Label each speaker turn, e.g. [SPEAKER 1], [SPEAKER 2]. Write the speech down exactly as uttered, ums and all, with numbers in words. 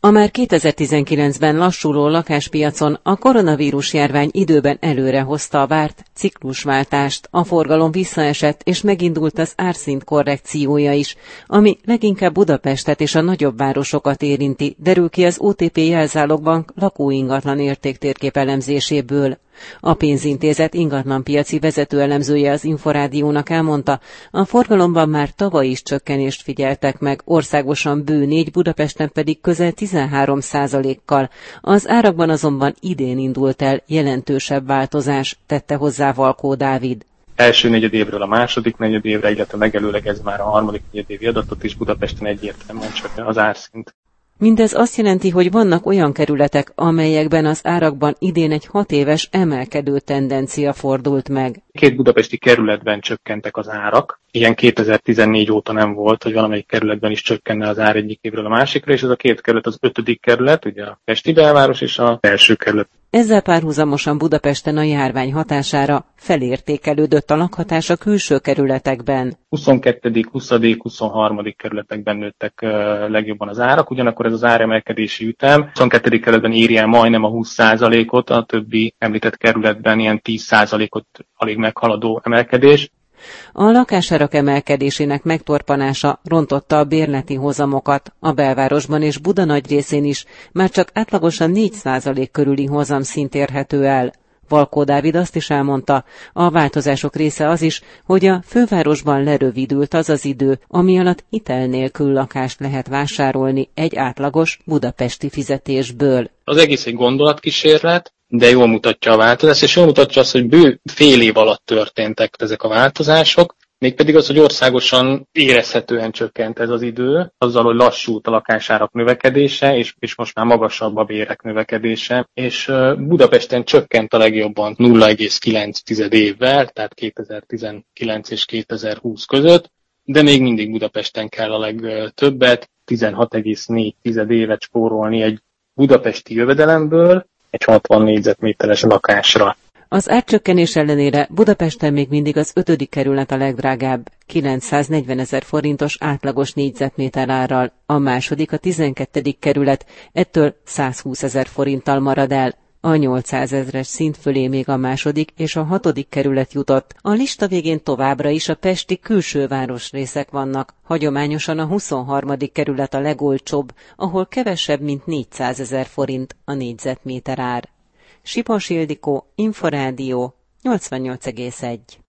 [SPEAKER 1] A már kétezer-tizenkilencben lassuló lakáspiacon a koronavírus járvány időben előre hozta a várt ciklusváltást, a forgalom visszaesett és megindult az árszint korrekciója is, ami leginkább Budapestet és a nagyobb városokat érinti, derül ki az o té pé Jelzálogbank lakóingatlan értéktérkép elemzéséből. A pénzintézet ingatlanpiaci vezetőelemzője az Inforádiónak elmondta, a forgalomban már tavaly is csökkenést figyeltek meg, országosan bő négy, Budapesten pedig közel tizenhárom százalékkal. Az árakban azonban idén indult el jelentősebb változás, tette hozzá Valkó Dávid.
[SPEAKER 2] Első negyedévről a második negyedévre, illetve megelőlegez már a harmadik negyedévi adatot is, Budapesten egyértelműen csak az árszint.
[SPEAKER 1] Mindez azt jelenti, hogy vannak olyan kerületek, amelyekben az árakban idén egy hat éves emelkedő tendencia fordult meg.
[SPEAKER 2] Két budapesti kerületben csökkentek az árak. Ilyen kétezer-tizennégy óta nem volt, hogy valamelyik kerületben is csökkenne az ár egyik évről a másikra, és ez a két kerület az ötödik kerület, ugye a Pesti belváros és a első kerület.
[SPEAKER 1] Ezzel párhuzamosan Budapesten a járvány hatására felértékelődött a lakhatás a külső kerületekben.
[SPEAKER 2] huszonkettő., huszadik., huszonharmadik kerületekben nőttek uh, legjobban az árak, ugyanakkor ez az áremelkedési ütem huszonkettő kerületben éri el majdnem a húsz százalékot, a többi említett kerületben ilyen tíz százalékot alig meghaladó emelkedés.
[SPEAKER 1] A lakásárak emelkedésének megtorpanása rontotta a bérleti hozamokat. A belvárosban és Buda nagy részén is már csak átlagosan négy százalék körüli hozamszint érhető el. Valkó Dávid azt is elmondta, a változások része az is, hogy a fővárosban lerövidült az az idő, ami alatt hitel nélkül lakást lehet vásárolni egy átlagos budapesti fizetésből.
[SPEAKER 2] Az egész egy gondolatkísérlet, de jól mutatja a változást, és jól mutatja azt, hogy bő fél év alatt történtek ezek a változások, mégpedig az, hogy országosan érezhetően csökkent ez az idő, azzal, hogy lassult a lakásárak növekedése, és, és most már magasabb a bérek növekedése, és Budapesten csökkent a legjobban nulla egész kilenc évvel, tehát kétezer-tizenkilenc és kétezer-húsz között, de még mindig Budapesten kell a legtöbbet, tizenhat egész négy évet spórolni egy budapesti jövedelemből egy hatvan négyzetméteres lakásra.
[SPEAKER 1] Az árcsökkenés ellenére Budapesten még mindig az ötödik kerület a legdrágább, kilencszáznegyvenezer forintos átlagos négyzetméter árral, a második a tizenkettedik kerület, ettől százhúszezer forinttal marad el. A nyolcszázezres szint fölé még a második és a hatodik kerület jutott. A lista végén továbbra is a pesti külső városrészek vannak. Hagyományosan a huszonharmadik kerület a legolcsóbb, ahol kevesebb, mint négyszázezer forint a négyzetméter ár. Sipos Ildikó, Inforádió, nyolcvannyolc egész egy.